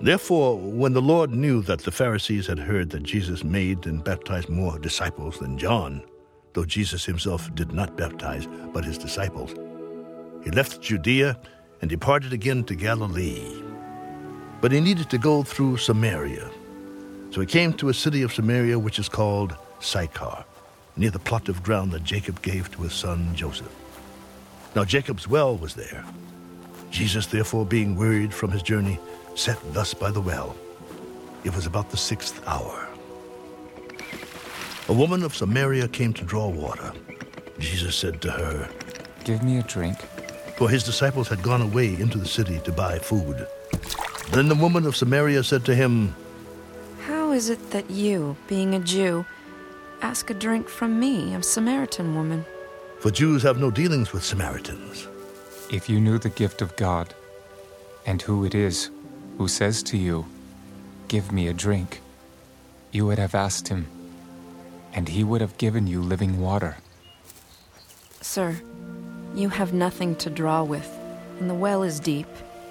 Therefore, when the Lord knew that the Pharisees had heard that Jesus made and baptized more disciples than John, though Jesus himself did not baptize, but his disciples, he left Judea and departed again to Galilee. But he needed to go through Samaria. So he came to a city of Samaria which is called Sychar, near the plot of ground that Jacob gave to his son Joseph. Now Jacob's well was there. Jesus, therefore, being wearied from his journey, sat thus by the well. It was about the 6th hour. A woman of Samaria came to draw water. Jesus said to her, "Give me a drink." For his disciples had gone away into the city to buy food. Then the woman of Samaria said to him, "How is it that you, being a Jew, ask a drink from me, a Samaritan woman?" For Jews have no dealings with Samaritans. If you knew the gift of God, and who it is who says to you, "Give me a drink," you would have asked him, and he would have given you living water. Sir, you have nothing to draw with, and the well is deep.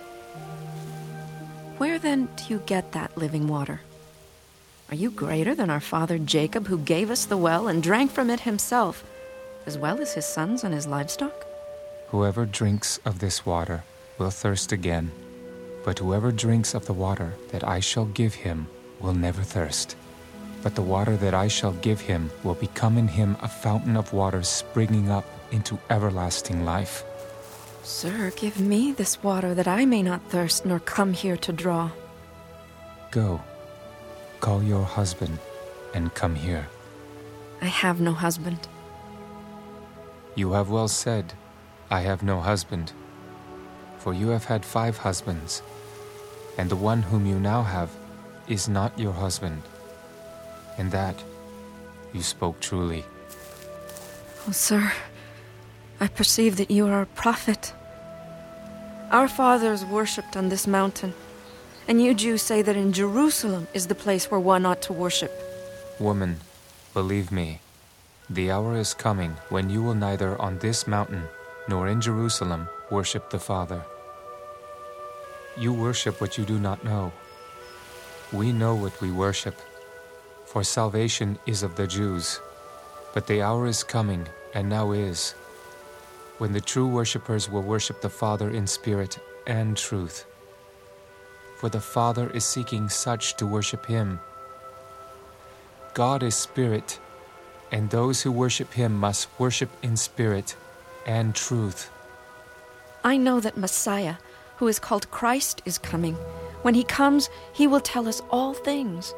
Where then do you get that living water? Are you greater than our father Jacob, who gave us the well and drank from it himself, as well as his sons and his livestock? Whoever drinks of this water will thirst again, but whoever drinks of the water that I shall give him will never thirst. But the water that I shall give him will become in him a fountain of water springing up into everlasting life. Sir, give me this water that I may not thirst nor come here to draw. Go, call your husband and come here. I have no husband. You have well said, I have no husband. For you have had 5 husbands, and the one whom you now have is not your husband. And that you spoke truly. Oh, sir, I perceive that you are a prophet. Our fathers worshipped on this mountain, and you Jews say that in Jerusalem is the place where one ought to worship. Woman, believe me, the hour is coming when you will neither on this mountain nor in Jerusalem worship the Father. You worship what you do not know. We know what we worship, for salvation is of the Jews. But the hour is coming, and now is, when the true worshippers will worship the Father in spirit and truth. For the Father is seeking such to worship him. God is spirit, and those who worship him must worship in spirit and truth. I know that Messiah, who is called Christ, is coming. When he comes, he will tell us all things.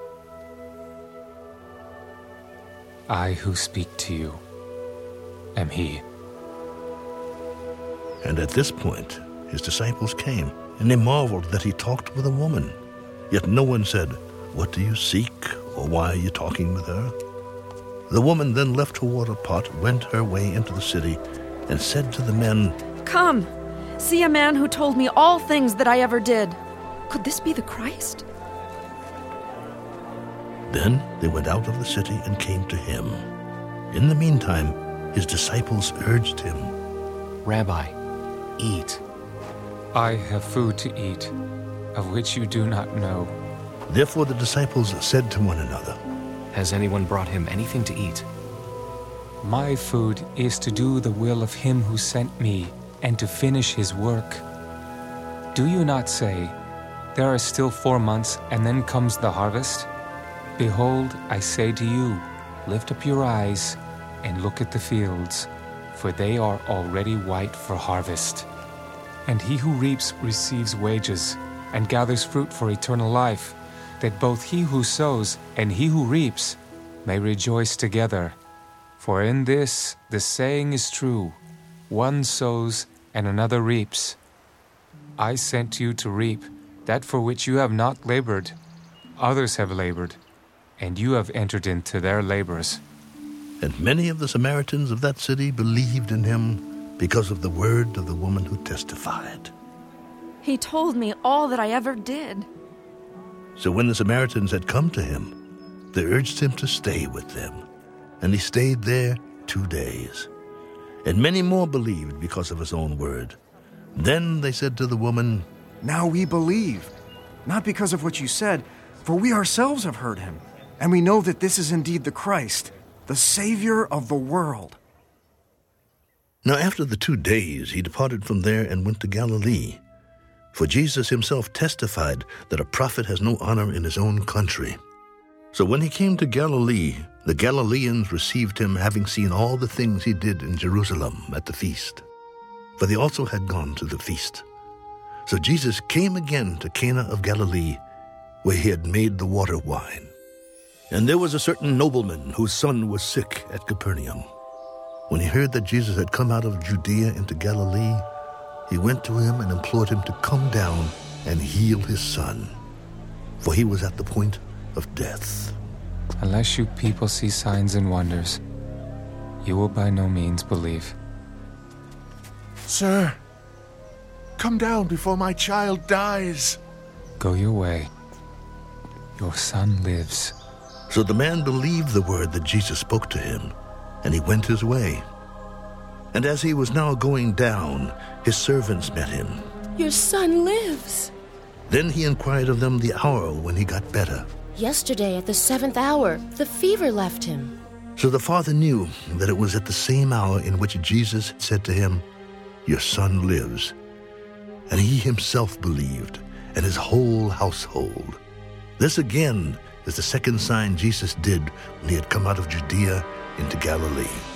I who speak to you am he. And at this point, his disciples came, and they marveled that he talked with a woman. Yet no one said, "What do you seek?" or "Why are you talking with her?" The woman then left her water pot, went her way into the city, and said to the men, "Come, see a man who told me all things that I ever did. Could this be the Christ?" Then they went out of the city and came to him. In the meantime, his disciples urged him, "Rabbi, eat." I have food to eat, of which you do not know. Therefore the disciples said to one another, Has anyone brought him anything to eat? My food is to do the will of him who sent me and to finish his work. Do you not say, there are still 4 months and then comes the harvest? Behold, I say to you, lift up your eyes and look at the fields, for they are already white for harvest. And he who reaps receives wages and gathers fruit for eternal life, that both he who sows and he who reaps may rejoice together. For in this the saying is true, one sows and another reaps. I sent you to reap that for which you have not labored. Others have labored, and you have entered into their labors. And many of the Samaritans of that city believed in him because of the word of the woman who testified. He told me all that I ever did. So when the Samaritans had come to him, they urged him to stay with them. And he stayed there 2 days. And many more believed because of his own word. Then they said to the woman, Now we believe. not because of what you said, for we ourselves have heard him, and we know that this is indeed the Christ, the Savior of the world." Now after the 2 days he departed from there and went to Galilee. For Jesus himself testified that a prophet has no honor in his own country. So when he came to Galilee, the Galileans received him, having seen all the things he did in Jerusalem at the feast. For they also had gone to the feast. So Jesus came again to Cana of Galilee, where he had made the water wine. And there was a certain nobleman whose son was sick at Capernaum. When he heard that Jesus had come out of Judea into Galilee, he went to him and implored him to come down and heal his son, for he was at the point of death. Unless you people see signs and wonders, you will by no means believe. "Sir, come down before my child dies." Go your way. Your son lives. So the man believed the word that Jesus spoke to him, and he went his way. And as he was now going down, his servants met him. "Your son lives." Then he inquired of them the hour when he got better. "Yesterday at the 7th hour, the fever left him." So the father knew that it was at the same hour in which Jesus had said to him, "Your son lives." And he himself believed, and his whole household. This again is the second sign Jesus did when he had come out of Judea into Galilee.